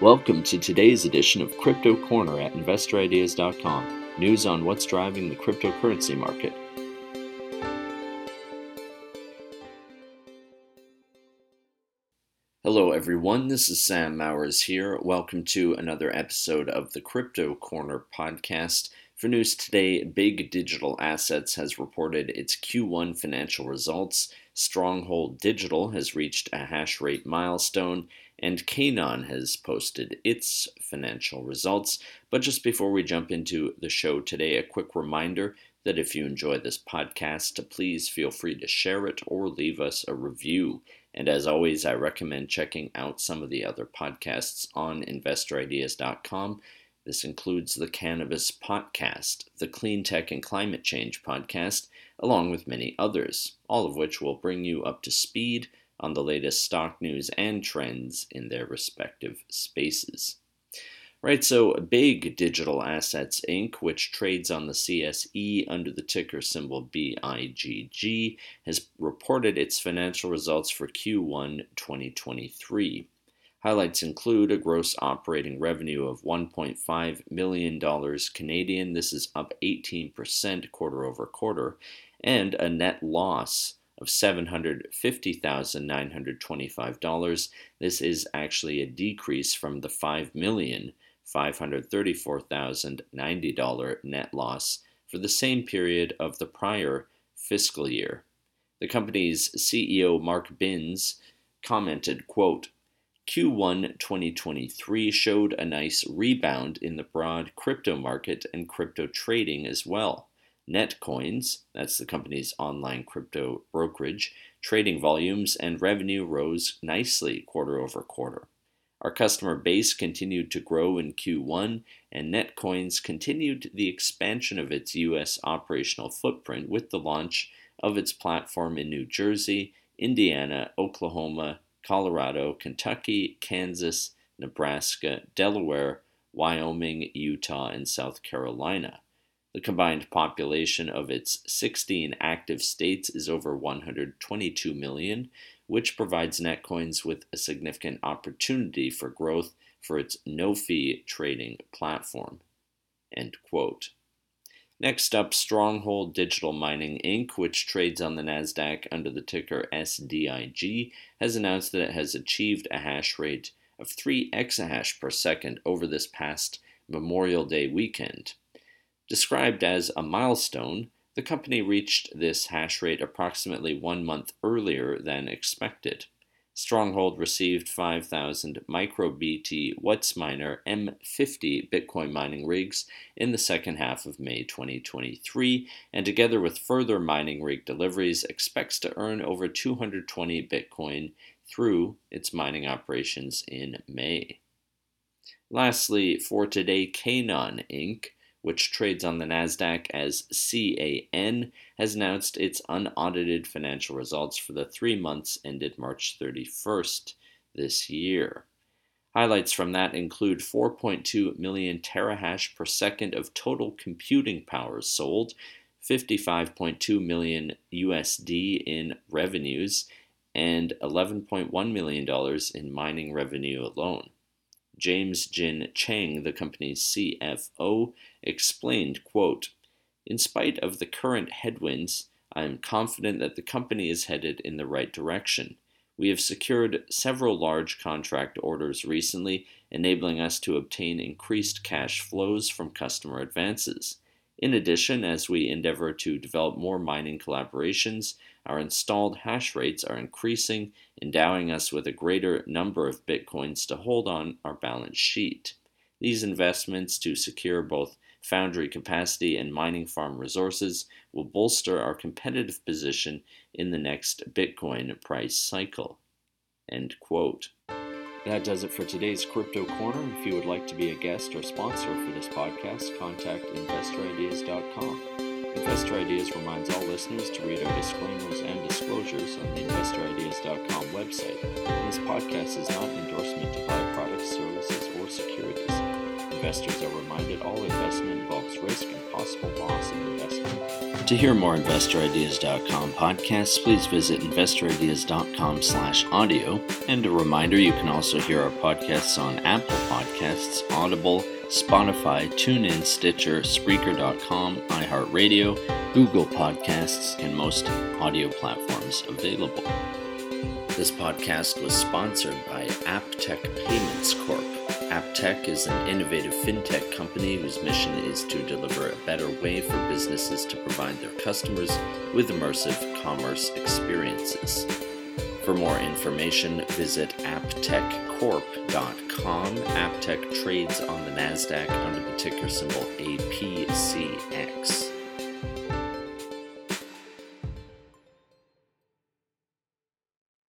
Welcome to today's edition of Crypto Corner at InvestorIdeas.com. News on what's driving the cryptocurrency market. Hello everyone, this is Sam Mowers here. Welcome to another episode of the Crypto Corner podcast. For news today, Big Digital Assets has reported its Q1 financial results. Stronghold Digital has reached a hash rate milestone, and Canaan has posted its financial results. But just before we jump into the show today, a quick reminder that if you enjoy this podcast, please feel free to share it or leave us a review. And as always, I recommend checking out some of the other podcasts on InvestorIdeas.com. This includes the Cannabis Podcast, the Clean Tech and Climate Change Podcast, along with many others, all of which will bring you up to speed on the latest stock news and trends in their respective spaces. Right, so Big Digital Assets Inc., which trades on the CSE under the ticker symbol BIGG, has reported its financial results for Q1 2023. Highlights include a gross operating revenue of $1.5 million Canadian, this is up 18% quarter over quarter, and a net loss of $750,925. This is actually a decrease from the $5,534,090 net loss for the same period of the prior fiscal year. The company's CEO, Mark Binns, commented, quote, Q1 2023 showed a nice rebound in the broad crypto market and crypto trading as well. Netcoins, that's the company's online crypto brokerage, trading volumes and revenue rose nicely quarter over quarter. Our customer base continued to grow in Q1, and Netcoins continued the expansion of its U.S. operational footprint with the launch of its platform in New Jersey, Indiana, Oklahoma, Colorado, Kentucky, Kansas, Nebraska, Delaware, Wyoming, Utah, and South Carolina. The combined population of its 16 active states is over 122 million, which provides Netcoins with a significant opportunity for growth for its no-fee trading platform. End quote. Next up, Stronghold Digital Mining Inc., which trades on the NASDAQ under the ticker SDIG, has announced that it has achieved a hash rate of 3 exahash per second over this past Memorial Day weekend. Described as a milestone, the company reached this hash rate approximately 1 month earlier than expected. Stronghold received 5,000 MicroBT WhatsMiner M50 Bitcoin mining rigs in the second half of May 2023, and together with further mining rig deliveries, expects to earn over 220 Bitcoin through its mining operations in May. Lastly, for today, Canaan Inc., which trades on the NASDAQ as CAN, has announced its unaudited financial results for the 3 months ended March 31st this year. Highlights from that include 4.2 million terahash per second of total computing power sold, 55.2 million USD in revenues, and $11.1 million in mining revenue alone. James Jin Chang, the company's CFO, explained, quote, In spite of the current headwinds, I am confident that the company is headed in the right direction. We have secured several large contract orders recently, enabling us to obtain increased cash flows from customer advances. In addition, as we endeavor to develop more mining collaborations, our installed hash rates are increasing, endowing us with a greater number of Bitcoins to hold on our balance sheet. These investments to secure both foundry capacity and mining farm resources will bolster our competitive position in the next Bitcoin price cycle. End quote. That does it for today's Crypto Corner. If you would like to be a guest or sponsor for this podcast, contact InvestorIdeas.com. Investor Ideas reminds all listeners to read our disclaimers and disclosures on the InvestorIdeas.com website. This podcast is not an endorsement to buy products, services, or securities. investors are reminded all investment involves risk and possible loss in investment. To hear more InvestorIdeas.com podcasts, please visit InvestorIdeas.com/audio. And a reminder, you can also hear our podcasts on Apple Podcasts, Audible, Spotify, TuneIn, Stitcher, Spreaker.com, iHeartRadio, Google Podcasts, and most audio platforms available. This podcast was sponsored by Aptech Payments Corp. Aptech is an innovative fintech company whose mission is to deliver a better way for businesses to provide their customers with immersive commerce experiences. For more information, visit aptechcorp.com. Aptech trades on the NASDAQ under the ticker symbol APCX.